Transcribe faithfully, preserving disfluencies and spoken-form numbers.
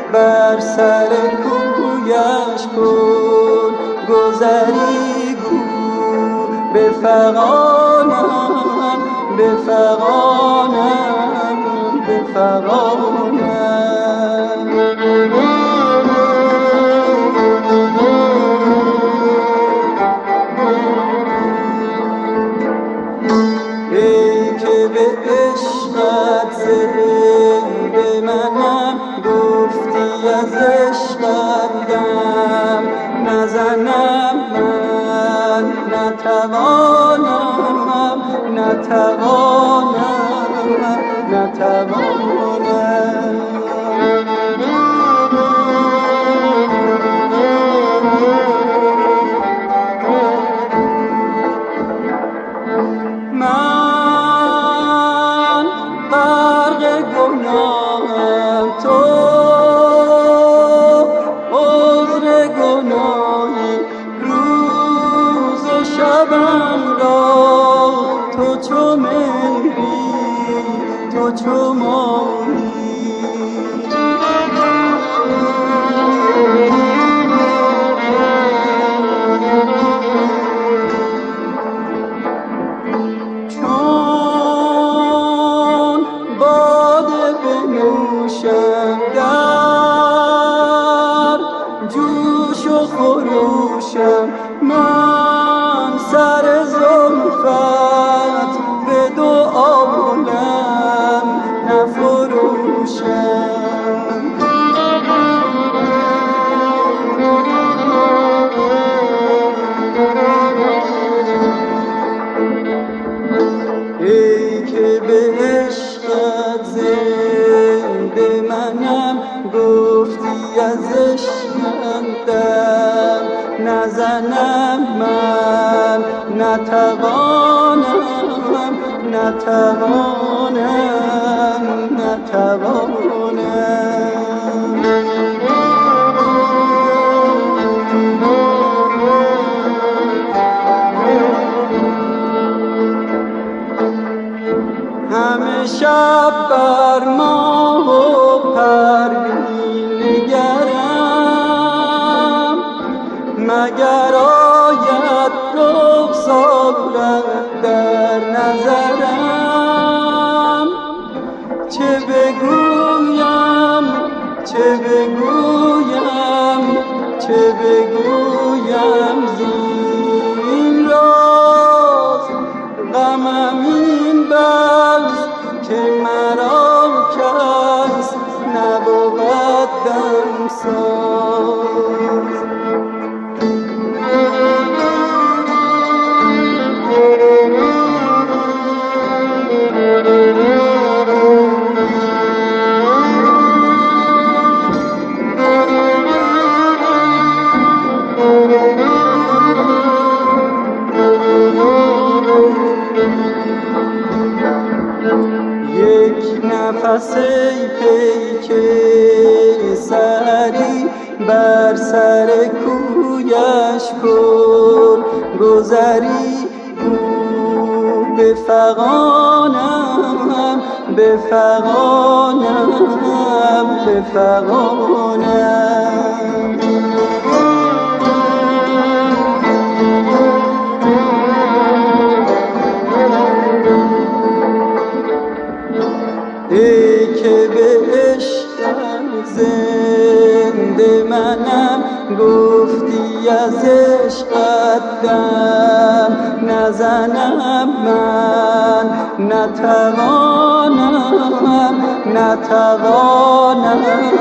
بر سر کویش کن گذری گو بفغانم بفغانم بفغانم ای که به عشقت زنده منم گفتی از عشقت دم نزنم من نتوانم نتوانم نتوانم من غرق گناهم تو عذر گناهی روز و شبم را تو چو مهری تو چو ماهی چون باده بنوشم در جوش و خروشم من سر زلفت به دو عالم نفروشم ای که به عشقت زنده منم گفتی از عشقم دم نزنم من نتوانم نتوانم نتوانم همه شب بر ماه و پروین نگرم مگر آید رخسارت در نظرم چه بگویم چه بگویم چه بگویم زین راز غمم این بس که مرا کس نبود دمساز یک نفس ای پیک سری بر سر کویش کن گذری گو بفغانم بفغانم بفغانم ای که به عشقم زنده منم گفتی از عشقت دم نزنم من نتوانم نتوانم